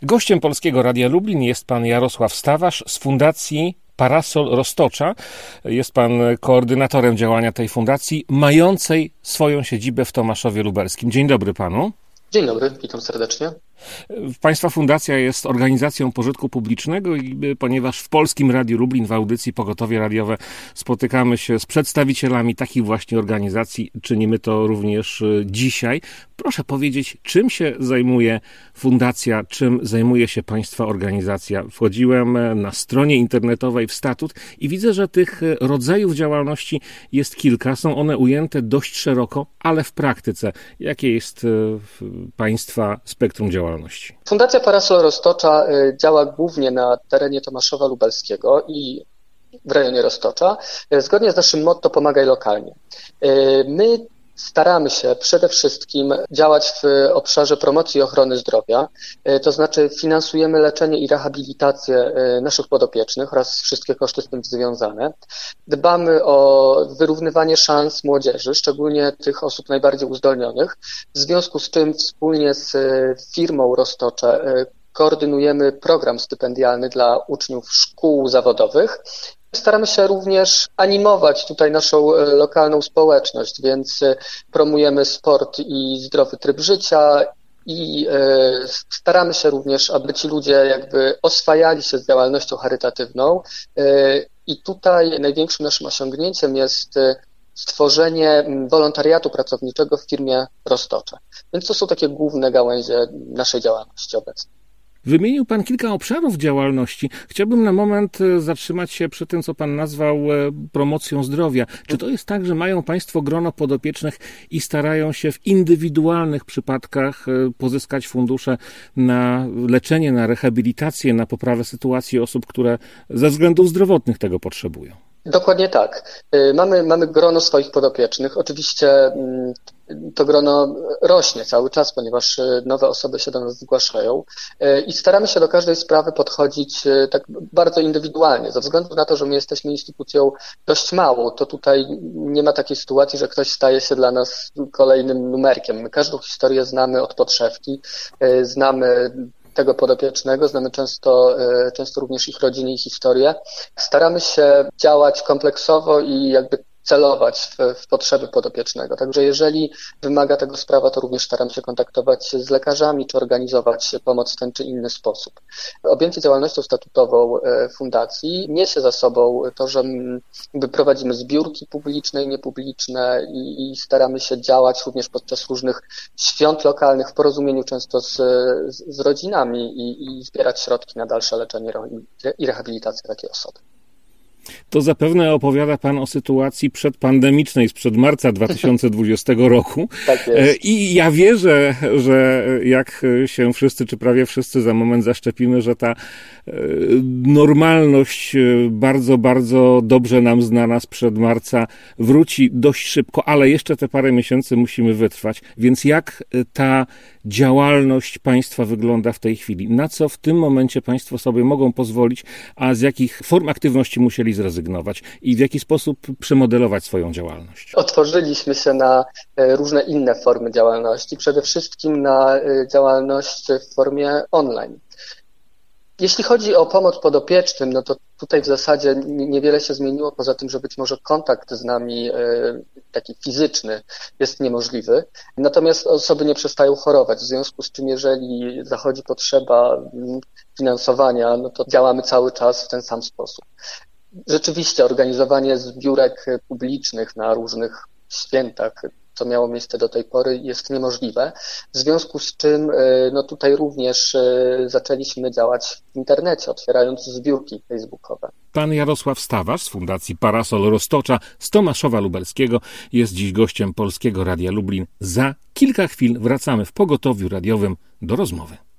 Gościem Polskiego Radia Lublin jest pan Jarosław Stawarz z Fundacji Parasol Roztocza. Jest pan koordynatorem działania tej fundacji, mającej swoją siedzibę w Tomaszowie Lubelskim. Dzień dobry panu. Dzień dobry, witam serdecznie. Państwa fundacja jest organizacją pożytku publicznego i ponieważ w Polskim Radiu Lublin w audycji Pogotowie Radiowe spotykamy się z przedstawicielami takich właśnie organizacji, czynimy to również dzisiaj. Proszę powiedzieć, czym się zajmuje fundacja, czym zajmuje się państwa organizacja? Wchodziłem na stronie internetowej w statut i widzę, że tych rodzajów działalności jest kilka. Są one ujęte dość szeroko, ale w praktyce jakie jest państwa spektrum działalności? Fundacja Parasol Roztocza działa głównie na terenie Tomaszowa Lubelskiego i w rejonie Roztocza. Zgodnie z naszym motto pomagaj lokalnie. My staramy się przede wszystkim działać w obszarze promocji i ochrony zdrowia, to znaczy finansujemy leczenie i rehabilitację naszych podopiecznych oraz wszystkie koszty z tym związane. Dbamy o wyrównywanie szans młodzieży, szczególnie tych osób najbardziej uzdolnionych. W związku z czym wspólnie z firmą Roztocze koordynujemy program stypendialny dla uczniów szkół zawodowych. Staramy się również animować tutaj naszą lokalną społeczność, więc promujemy sport i zdrowy tryb życia i staramy się również, aby ci ludzie jakby oswajali się z działalnością charytatywną i tutaj największym naszym osiągnięciem jest stworzenie wolontariatu pracowniczego w firmie Roztocze. Więc to są takie główne gałęzie naszej działalności obecnej. Wymienił pan kilka obszarów działalności. Chciałbym na moment zatrzymać się przy tym, co pan nazwał promocją zdrowia. Czy to jest tak, że mają państwo grono podopiecznych i starają się w indywidualnych przypadkach pozyskać fundusze na leczenie, na rehabilitację, na poprawę sytuacji osób, które ze względów zdrowotnych tego potrzebują? Dokładnie tak. Mamy grono swoich podopiecznych. Oczywiście to grono rośnie cały czas, ponieważ nowe osoby się do nas zgłaszają i staramy się do każdej sprawy podchodzić tak bardzo indywidualnie. Ze względu na to, że my jesteśmy instytucją dość małą, to tutaj nie ma takiej sytuacji, że ktoś staje się dla nas kolejnym numerkiem. My każdą historię znamy od podszewki, znamy tego podopiecznego, znamy często również ich rodziny i historię. Staramy się działać kompleksowo i jakby celować w potrzeby podopiecznego. Także jeżeli wymaga tego sprawa, to również staram się kontaktować się z lekarzami, czy organizować pomoc w ten czy inny sposób. Objęcie działalnością statutową fundacji niesie za sobą to, że prowadzimy zbiórki publiczne i niepubliczne i staramy się działać również podczas różnych świąt lokalnych w porozumieniu często z rodzinami i zbierać środki na dalsze leczenie i rehabilitację takiej osoby. To zapewne opowiada pan o sytuacji przedpandemicznej sprzed marca 2020 roku. Tak jest. I ja wierzę, że jak się wszyscy, czy prawie wszyscy za moment zaszczepimy, że ta normalność bardzo, bardzo dobrze nam znana sprzed marca wróci dość szybko, ale jeszcze te parę miesięcy musimy wytrwać. Więc jak ta działalność państwa wygląda w tej chwili? Na co w tym momencie państwo sobie mogą pozwolić, a z jakich form aktywności musieli zrezygnować i w jaki sposób przemodelować swoją działalność? Otworzyliśmy się na różne inne formy działalności, przede wszystkim na działalność w formie online. Jeśli chodzi o pomoc podopiecznym, no to tutaj w zasadzie niewiele się zmieniło, poza tym, że być może kontakt z nami taki fizyczny jest niemożliwy. Natomiast osoby nie przestają chorować, w związku z czym jeżeli zachodzi potrzeba finansowania, no to działamy cały czas w ten sam sposób. Rzeczywiście organizowanie zbiórek publicznych na różnych świętach, co miało miejsce do tej pory, jest niemożliwe. W związku z czym no tutaj również zaczęliśmy działać w internecie, otwierając zbiórki facebookowe. Pan Jarosław Stawarz z Fundacji Parasol Roztocza z Tomaszowa Lubelskiego jest dziś gościem Polskiego Radia Lublin. Za kilka chwil wracamy w pogotowiu radiowym do rozmowy.